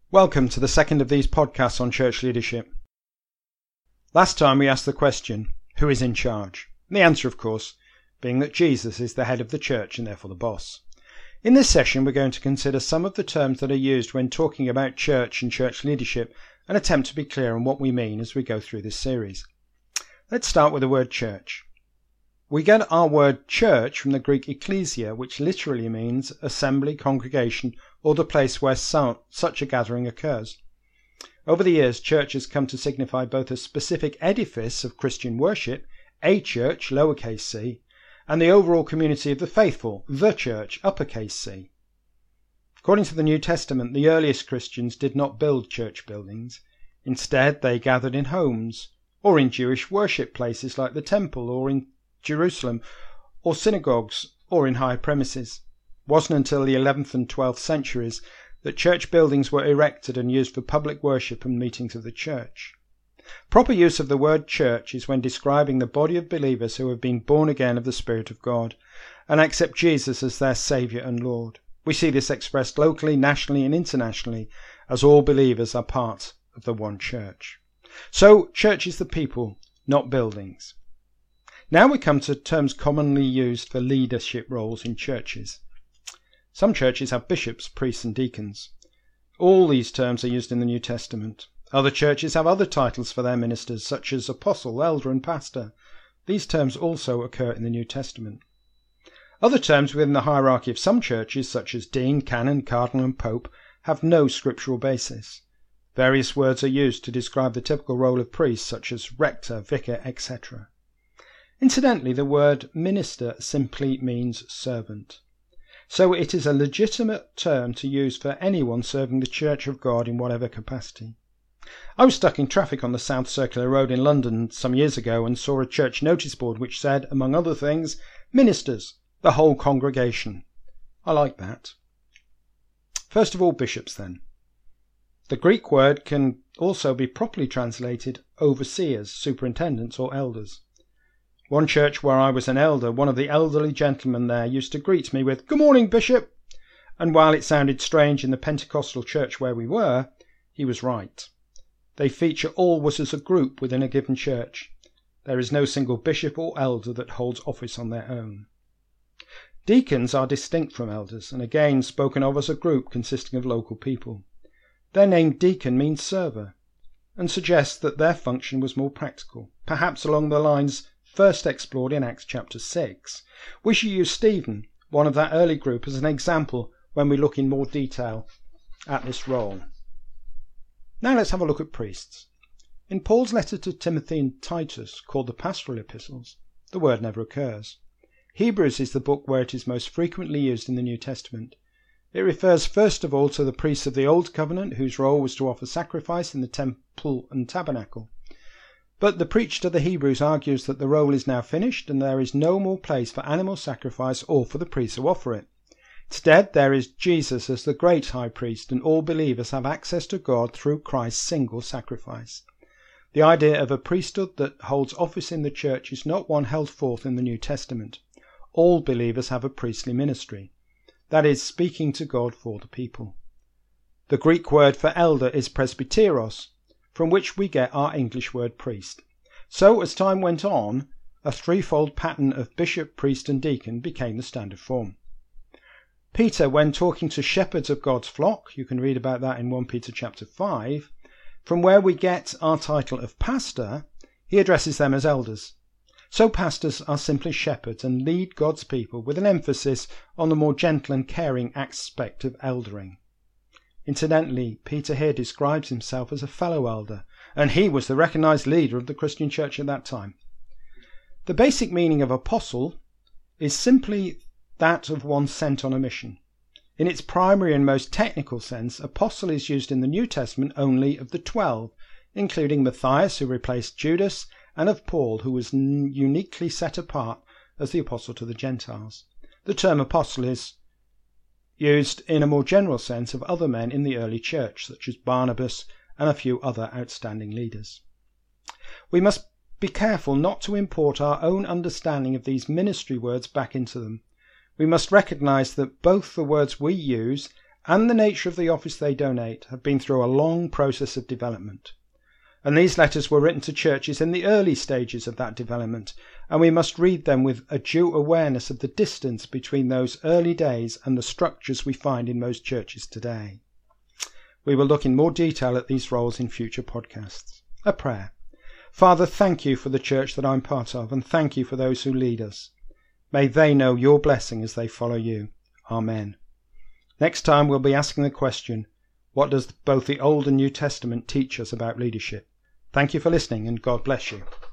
Welcome to the second of these podcasts on church leadership. Last time we asked the question, who is in charge? And the answer, of course, being that Jesus is the head of the church and therefore the boss. In this session, we're going to consider some of the terms that are used when talking about church and church leadership and attempt to be clear on what we mean as we go through this series. Let's start with the word church. We get our word church from the Greek ecclesia, which literally means assembly, congregation, or the place where such a gathering occurs. Over the years, church has come to signify both a specific edifice of Christian worship, a church, lowercase c, and the overall community of the faithful, the church, uppercase c. According to the New Testament, the earliest Christians did not build church buildings. Instead, they gathered in homes, or in Jewish worship places like the temple, or in Jerusalem, or synagogues, or in high premises. It wasn't until the 11th and 12th centuries that church buildings were erected and used for public worship and meetings of the church. Proper use of the word church is when describing the body of believers who have been born again of the Spirit of God and accept Jesus as their Saviour and Lord. We see this expressed locally, nationally and internationally as all believers are part of the one church. So, church is the people, not buildings. Now we come to terms commonly used for leadership roles in churches. Some churches have bishops, priests and deacons. All these terms are used in the New Testament. Other churches have other titles for their ministers, such as apostle, elder and pastor. These terms also occur in the New Testament. Other terms within the hierarchy of some churches, such as dean, canon, cardinal and pope, have no scriptural basis. Various words are used to describe the typical role of priests, such as rector, vicar, etc. Incidentally, the word minister simply means servant. So it is a legitimate term to use for anyone serving the Church of God in whatever capacity. I was stuck in traffic on the South Circular Road in London some years ago and saw a church notice board which said, among other things, ministers, the whole congregation. I like that. First of all, bishops then. The Greek word can also be properly translated overseers, superintendents or elders. One church where I was an elder, one of the elderly gentlemen there used to greet me with, "Good morning, Bishop," and while it sounded strange in the Pentecostal church where we were, he was right. They feature always as a group within a given church. There is no single bishop or elder that holds office on their own. Deacons are distinct from elders, and again spoken of as a group consisting of local people. Their name deacon means server, and suggests that their function was more practical, perhaps along the lines first explored in Acts chapter 6. We shall use Stephen, one of that early group, as an example when we look in more detail at this role. Now let's have a look at priests. In Paul's letter to Timothy and Titus, called the Pastoral Epistles, the word never occurs. Hebrews is the book where it is most frequently used in the New Testament. It refers first of all to the priests of the Old Covenant, whose role was to offer sacrifice in the temple and tabernacle. But the preacher to the Hebrews argues that the role is now finished and there is no more place for animal sacrifice or for the priests who offer it. Instead, there is Jesus as the great high priest, and all believers have access to God through Christ's single sacrifice. The idea of a priesthood that holds office in the church is not one held forth in the New Testament. All believers have a priestly ministry, that is, speaking to God for the people. The Greek word for elder is presbyteros, from which we get our English word priest. So, as time went on, a threefold pattern of bishop, priest and deacon became the standard form. Peter, when talking to shepherds of God's flock, you can read about that in 1 Peter chapter 5, from where we get our title of pastor, he addresses them as elders. So pastors are simply shepherds and lead God's people with an emphasis on the more gentle and caring aspect of eldering. Incidentally, Peter here describes himself as a fellow elder, and he was the recognized leader of the Christian church at that time. The basic meaning of apostle is simply that of one sent on a mission. In its primary and most technical sense, apostle is used in the New Testament only of the 12, including Matthias, who replaced Judas, and of Paul, who was uniquely set apart as the apostle to the Gentiles. The term apostle is used in a more general sense of other men in the early church, such as Barnabas and a few other outstanding leaders. We must be careful not to import our own understanding of these ministry words back into them. We must recognize that both the words we use and the nature of the office they donate have been through a long process of development. And these letters were written to churches in the early stages of that development, and we must read them with a due awareness of the distance between those early days and the structures we find in most churches today. We will look in more detail at these roles in future podcasts. A prayer. Father, thank you for the church that I'm part of, and thank you for those who lead us. May they know your blessing as they follow you. Amen. Next time we'll be asking the question, what does both the Old and New Testament teach us about leadership? Thank you for listening, and God bless you.